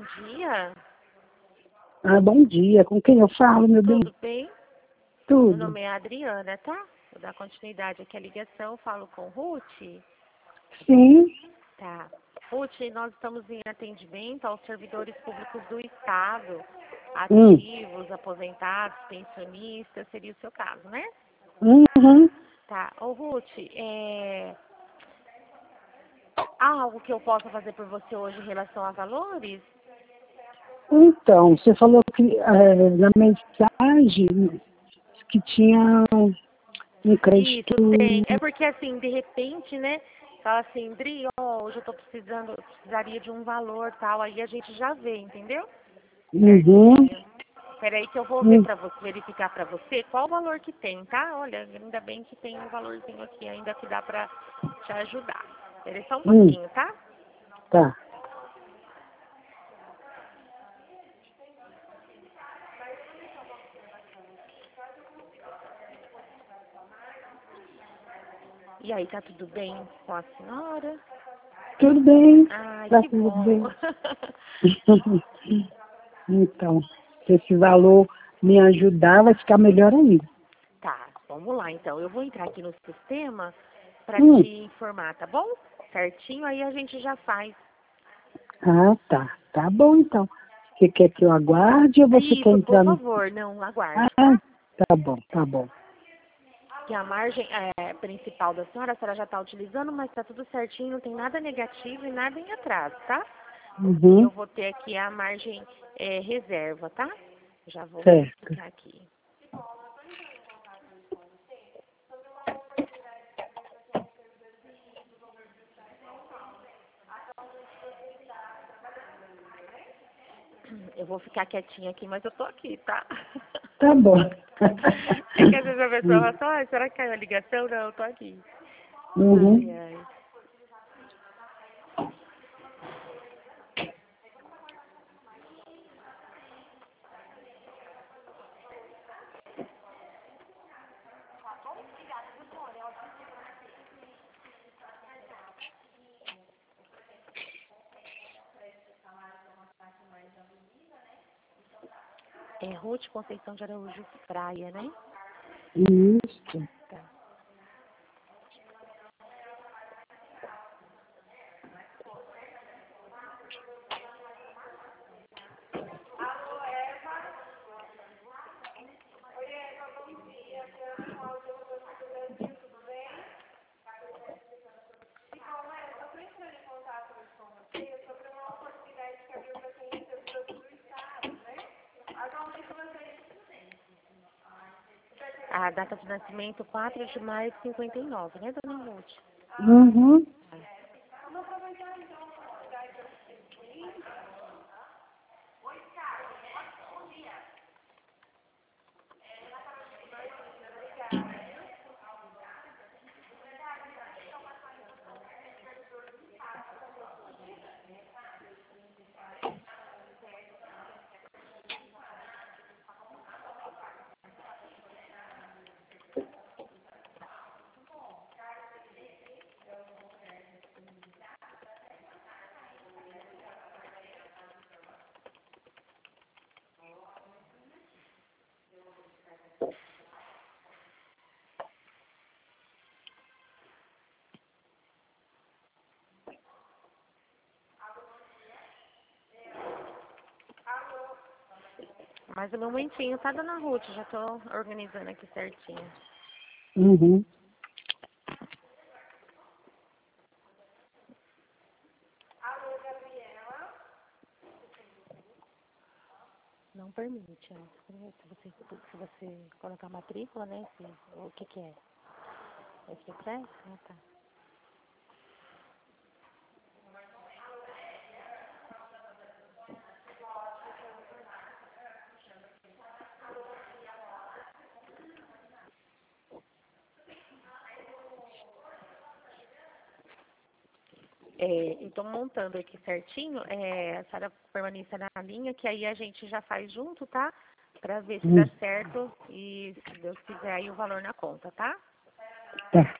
dia. Ah, bom dia. Com quem eu falo, meu bem? Tudo bem? Meu Tudo. nome é Adriana, tá? Vou dar continuidade aqui à ligação. Falo com Ruth. Sim. Tá. Ruth, nós estamos em atendimento aos servidores públicos do Estado, ativos, aposentados, pensionistas, seria o seu caso, né? Uhum. Tá. Ô, Ruth, há algo que eu possa fazer por você hoje em relação a valores? Então, você falou que na mensagem que tinha um crédito. Isso, tem. É porque, assim, de repente, né? Fala assim, Dri, ó, hoje eu tô precisaria de um valor tal. Aí a gente já vê, entendeu? Uhum. Certinho. Peraí que eu vou ver pra você, verificar pra você qual o valor que tem, tá? Olha, ainda bem que tem um valorzinho aqui ainda que dá pra te ajudar. Peraí só um pouquinho, tá? Tá. E aí, tá tudo bem com a senhora? Tudo bem. Ai, Tá que tudo bom. bem. Então, se esse valor me ajudar, vai ficar melhor ainda. Tá, vamos lá então. Eu vou entrar aqui no sistema pra Hum. te informar, tá bom? Certinho, aí a gente já faz. Ah, tá. Tá bom, então. Você quer que eu aguarde ou você quer Isso, por entrar no... favor, não aguarde, Ah, tá? tá bom, tá bom. Que a margem principal da senhora, a senhora já está utilizando, mas está tudo certinho, não tem nada negativo e nada em atraso, tá? O que Uhum. eu vou ter aqui é a margem reserva, tá? Já vou Certo. verificar aqui. Eu vou ficar quietinha aqui, mas eu tô aqui, tá? Tá bom. É que às vezes a pessoa fala assim, ah, será que caiu a ligação? Não, eu tô aqui. Uhum. Ai, ai. É Ruth Conceição de Araújo Praia, né? Isso. Tá. A data de nascimento, 4 de maio de 59, né, dona Ruth? Uhum. Mais um momentinho, tá, dona Ruth? Já tô organizando aqui certinho. Uhum. Não permite, ó. Se você colocar matrícula, né? O que que é? É Express? Ah, tá. Então, montando aqui certinho, a senhora permaneça na linha, que aí a gente já faz junto, tá? Pra ver se dá certo e, se Deus quiser, aí o valor na conta, tá? Tá.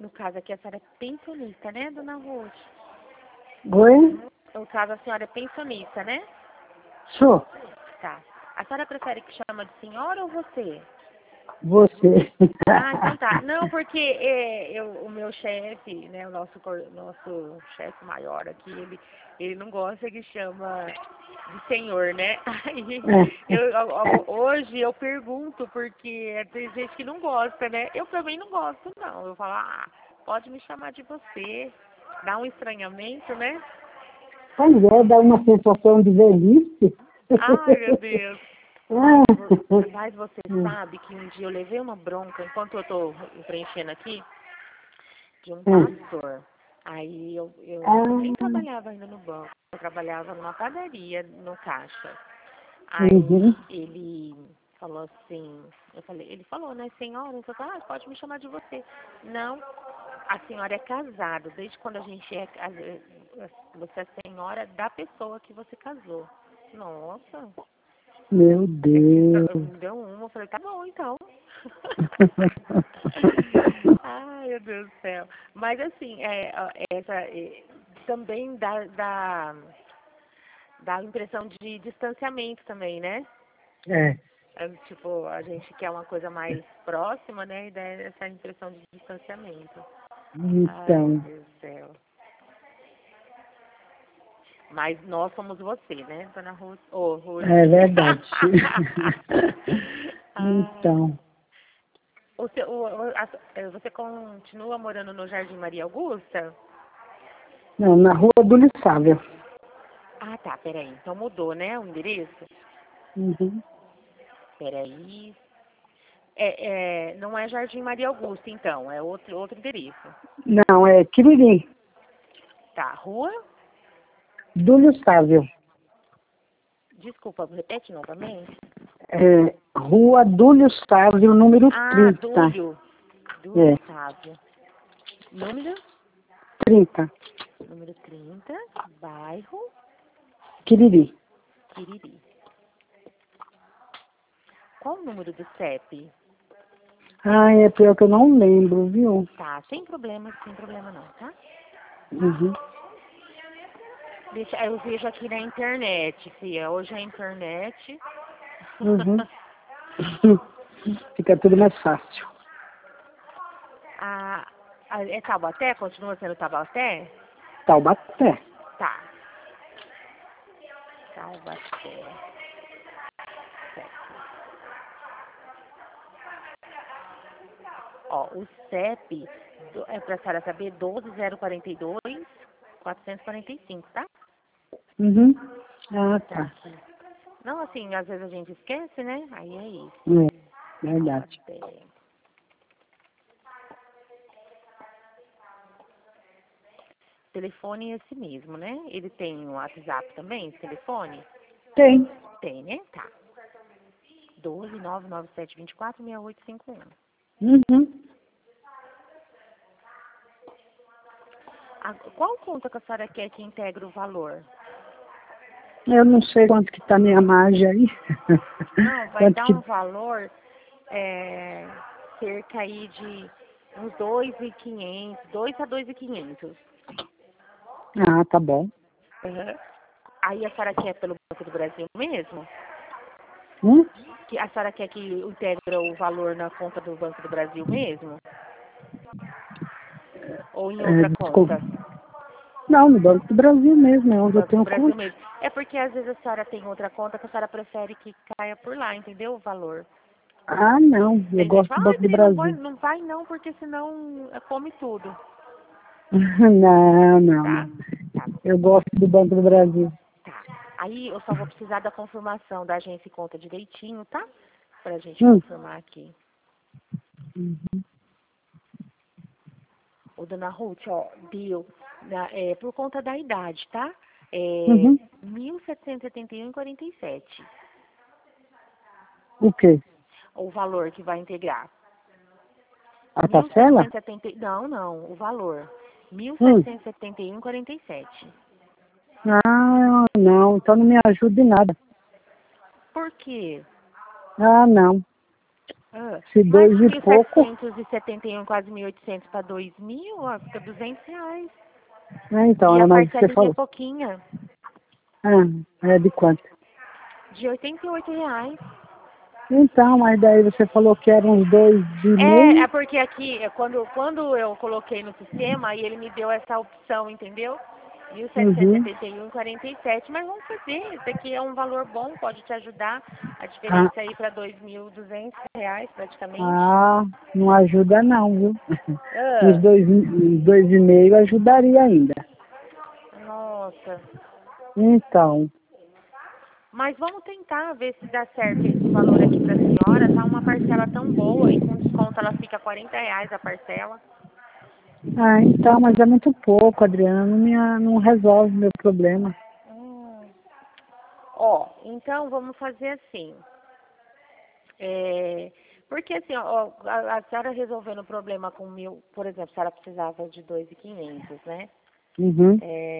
No caso aqui, a senhora é pensionista, né, dona Ruth? Oi? No caso, a senhora é pensionista, né? Sou. Tá. A senhora prefere que chama de senhora ou você? Você. Ah, então tá. Não, porque o meu chefe, né, o nosso chefe maior aqui, ele não gosta que chama de senhor, né? Aí hoje eu pergunto, porque tem gente que não gosta, né? Eu também não gosto, não. Eu falo, pode me chamar de você. Dá um estranhamento, né? Pois é, dá uma sensação de velhice. Ai, meu Deus. Mas você sabe que um dia eu levei uma bronca, enquanto eu tô preenchendo aqui, de um pastor. Aí eu nem trabalhava ainda no banco, eu trabalhava numa padaria, no caixa. Aí ele falou assim, ele falou, né, senhora, eu falei, pode me chamar de você. Não, a senhora é casada, desde quando a gente você é senhora da pessoa que você casou. Nossa. Meu Deus. Me deu uma, eu falei, tá bom então. Ai, meu Deus do céu. Mas assim, também dá a impressão de distanciamento também, né? Tipo, a gente quer uma coisa mais próxima, né? E dá essa impressão de distanciamento. Ai, meu Então. Deus do céu. Mas nós somos você, né, dona Ruth? Ruth. É verdade. Então. Você continua morando no Jardim Maria Augusta? Não, na rua do Lissável. Ah, tá, peraí. Então mudou, né, o endereço? Peraí. Não é Jardim Maria Augusta, então. É outro endereço. Não, é Quiririm. Tá, rua? Do Lissável. Desculpa, repete novamente. Rua Dúlio Sávio, número 30. Dúlio Sávio. Número? 30. Número 30, bairro? Quiriri. Quiriri. Qual o número do CEP? É pior que eu não lembro, viu? Tá, sem problema não, tá? Eu vejo aqui na internet, Fia. Hoje a internet. Fica tudo mais fácil. É Taubaté? Continua sendo Taubaté? Taubaté. Tá. Taubaté. Ó, o CEP é pra senhora saber 12042-445, tá? Tá. Não, assim, às vezes a gente esquece, né? Aí é isso. Verdade. O telefone é esse mesmo, né? Ele tem o WhatsApp também, esse telefone? Tem. Tem, né? Tá. 12997246851. Qual conta que a senhora quer que integre o valor? Eu não sei quanto que tá minha margem aí. Não, vai dar um valor cerca aí de uns 2.500, 2 a 2.500. Tá bom. Aí a senhora quer pelo Banco do Brasil mesmo? Que a senhora quer que integre o valor na conta do Banco do Brasil mesmo? Ou em outra conta? Não, no Banco do Brasil mesmo, é onde eu tenho conta. Mesmo. É porque às vezes a senhora tem outra conta que a senhora prefere que caia por lá, entendeu? O valor. Não, eu gosto do Banco do Brasil. Não vai não, porque senão come tudo. Não. Tá? Eu gosto do Banco do Brasil. Tá. Aí eu só vou precisar da confirmação da agência e conta direitinho, tá? Pra gente confirmar aqui. Ô, dona Ruth, deu por conta da idade, tá? 1.771,47. O quê? O valor que vai integrar. A parcela? Não, o valor. 1.771,47. Não, então não me ajuda em nada. Por quê? Não. Se Mas 2 e pouco... 1.771, quase 1.800 para 2.000, ó, fica R$200. Então, E a mas você parcelinha é falou. pouquinha. É de quanto? De R$88. Então, mas daí você falou que eram uns 2,5. É porque aqui, quando eu coloquei no sistema, aí ele me deu essa opção, entendeu? Uhum. 1.771,47. Mas vamos fazer, isso aqui é um valor bom, pode te ajudar. A Ah, diferença aí para R$2.200 praticamente. não ajuda não, viu? Uns Ah, 2,5 ajudaria ainda. nossa. Então, Mas vamos tentar ver se dá certo esse valor aqui para a senhora. Tá uma parcela tão boa e com desconto ela fica R$40 a parcela. então, mas é muito pouco, Adriana, não resolve meu problema. Ó, então vamos fazer assim. Porque assim, ó, a senhora resolvendo o problema com 1.000, por exemplo, a senhora precisava de 2.500, né? Uhum.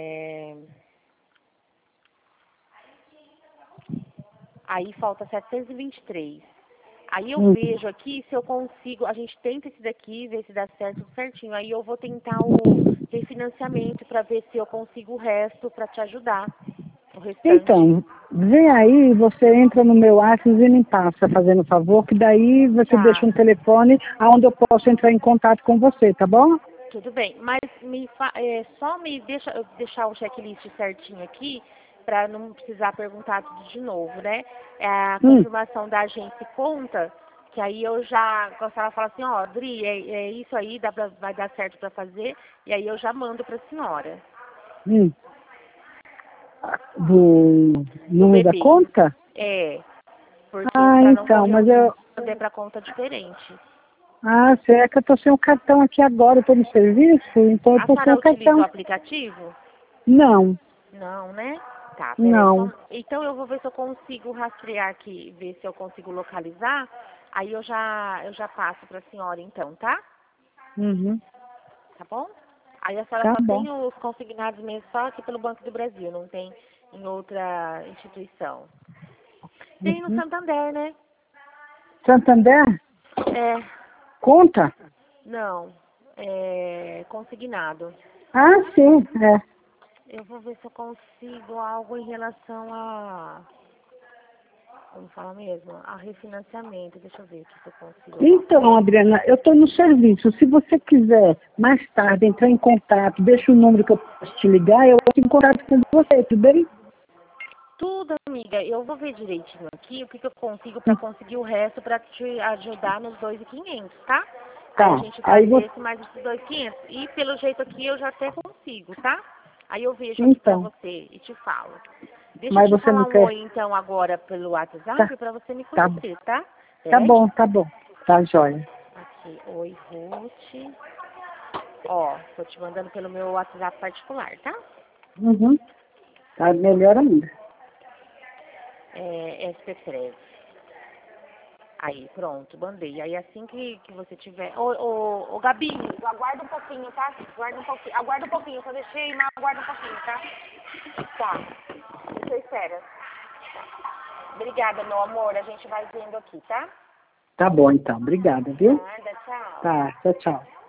Aí falta 723. Aí eu vejo aqui se eu consigo, a gente tenta esse daqui, ver se dá certo tudo certinho. Aí eu vou tentar o refinanciamento para ver se eu consigo o resto para te ajudar. O restante. Então, vem aí, você entra no meu WhatsApp e me passa, fazendo favor, que daí você deixa Tá, um telefone onde eu posso entrar em contato com você, tá bom? tudo bem. Mas só me deixar o checklist certinho aqui para não precisar perguntar tudo de novo, né? A confirmação da agência conta, que aí eu já, quando ela fala assim, ó, Dri, é isso aí, vai dar certo para fazer, e aí eu já mando para a senhora. Hum. Do Do número da bebê. conta? Porque para não Então, correr mas o risco eu... de fazer para conta diferente. será que eu tô sem o cartão aqui agora, eu tô no serviço, então eu A tô sem senhora o utiliza o cartão. aplicativo? Não, Não, né? Tá, peraí. não. Então eu vou ver se eu consigo rastrear aqui, ver se eu consigo localizar. Aí eu já passo para a senhora então, tá? Uhum. Tá bom? Aí a senhora Tá só bom. tem os consignados mesmo só aqui pelo Banco do Brasil, não tem em outra instituição. Tem no Uhum. Santander, né? Santander? É, Conta? não, consignado. Sim, é. Eu vou ver se eu consigo algo em relação como fala mesmo, a refinanciamento. Deixa eu ver aqui se eu consigo alguma Então, coisa. Adriana, eu estou no serviço. Se você quiser mais tarde entrar em contato, deixa o número que eu posso te ligar, eu entro em contato com você, tudo bem? Tudo, amiga. Eu vou ver direitinho aqui o que eu consigo para conseguir o resto para te ajudar nos 2.500, tá? Aí a Tá. gente Aí faz você. esse mais esses 2.500. E pelo jeito aqui eu já até consigo, tá? Aí eu vejo aqui pra Então, você e te falo. Deixa eu mas te você não falar um quer. oi então agora pelo Tá, WhatsApp pra você me tá, conhecer, tá? tá Peraí. bom, tá bom. Tá, joia. Aqui, oi, Ruth. Ó, tô te mandando pelo meu WhatsApp particular, tá? Uhum. Tá melhor ainda. SP3. Aí, pronto, mandei. Aí assim que você tiver. Ô, Gabi, aguarda um pouquinho, tá? Aguarda um pouquinho, só deixei, mas aguarda um pouquinho, tá? Tá. Você espera. Obrigada, meu amor. A gente vai vendo aqui, tá? Tá bom, então. Obrigada, viu? Nada, tchau. Tá, tchau, tchau.